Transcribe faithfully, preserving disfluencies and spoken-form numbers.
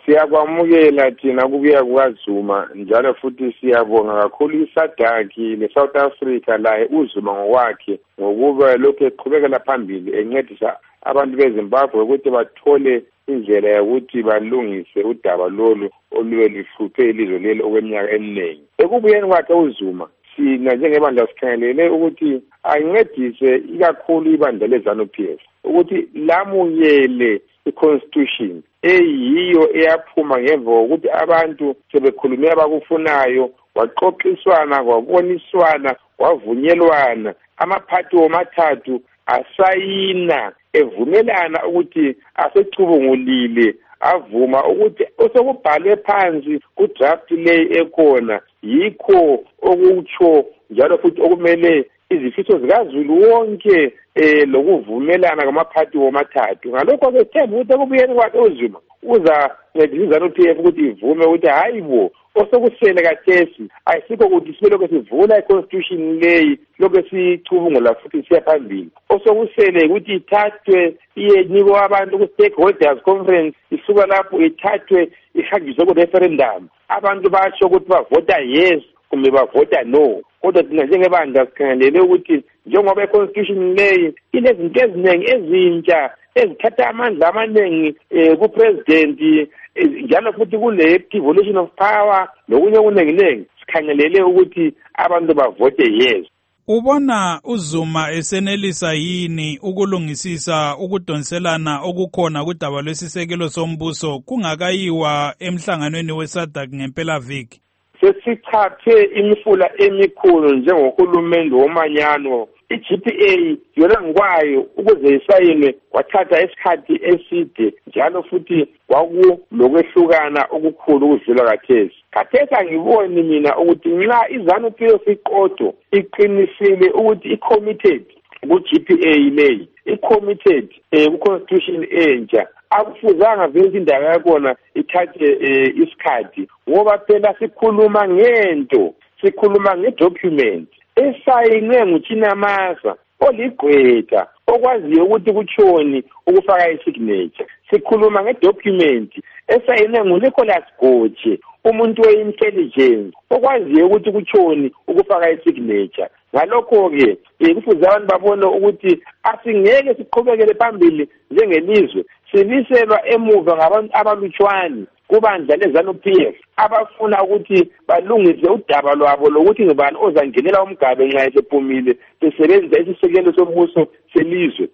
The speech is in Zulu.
Siyakwamukela thina kubuya kukaZuma njalo futhi siyabonga kakhulu iSADC leSouth Africa laye uZuma ngokwakhe ngokuba lokho eqhubekela phambili encedisa abantu beZimbabwe ukuthi bathole indlela yokuthi balungise udaba lolu oluwe lihluphe ilizwe leli okweminyaka eminingi. Ekubuyeni kwakhe uZuma sina njengebandla sikhangelele ukuthi ancedise ikakhulu ibandla leZANU-P F ukuthi lamukele i-constitution eyiyo eyaphuma ngemva kokuthi abantu sebekhulume abakufunayo waxoxiswana kwaboniswana kwavunyelwana amaphathi womathathu asayina evumelana ukuthi asecubungulile avuma ukuthi osokubhalwe phansi ku-draft leyi ekhona yikho okutsho njalo futhi okumele izifiso zikaZulu wonke eh lokuvumelana kwamaphathi womathathu. Ngalokho ke themba ukuthi ekubuyeni kwakhe uZuma uza ncedisa iZANU-P F ukuthi ivume ukuthi hayibo osokusele kathesi ayisikho ukuthi sibe lokho sivula i-constitution leyi lokho sicubungula futhi siya phambili. Osokusele ukuthi ithathwe iyenikwa abantu ku-stakeholders conference isuka lapho ithathwe ihanjiswe ku-referendum abantu basho ukuthi bavota yes kumbe bavota no. Kodwa thina njengebandla sikhangelele ukuthi njengoba i-constitution leyi inezinto eziningi ezintsha ezithatha amandla amaningi ku-president njalo futhi kule devolution of power nokunye okuningi sikhangelele ukuthi abantu bavote yes. Ubona uZuma esenelisa yini ukulungisisa ukudonselana okukhona kudaba lwesisekelo sombuso kungakayiwa emhlanganweni weSADC ngempela viki? Sesithathe imifula emikhulu njengohulumende womanyano i-G P A yona ngikwayo ukuze isayinwe wathatha isikhathi eside njalo futhi kwakulokwehlukana okukhulu ukudlula kathesi. Kathesi angiboni mina ukuthi nxa iZANU-P F iqodo iqinisile ukuthi i-committed ku-G P A leyi i-committed ku-constitution entsha akufuzanga vele indawo yakona ithathe isikhathi ngoba phela sikhuluma ngento sikhuluma ngedocument esayinwe nguChinamasa oligqwetha okwaziyo ukuthi kutshoni ukufaka isignature. Sikhuluma ngedocument esayinwe nguNicholas Goche umuntu we-intelligence okwaziyo ukuthi kutshoni ukufaka isignature. Ngalokho-ke kufuze abantu babone ukuthi asingeke siqhubekele phambili njengelizwe siliselwa emuva ngabantu abalutshwane kubandla leZANU-P F abafuna ukuthi balungise udaba lwabo lokuthi ngibani ozangenela umgabe nxa esephumile besebenzisa isisekelo sombuso selizwe.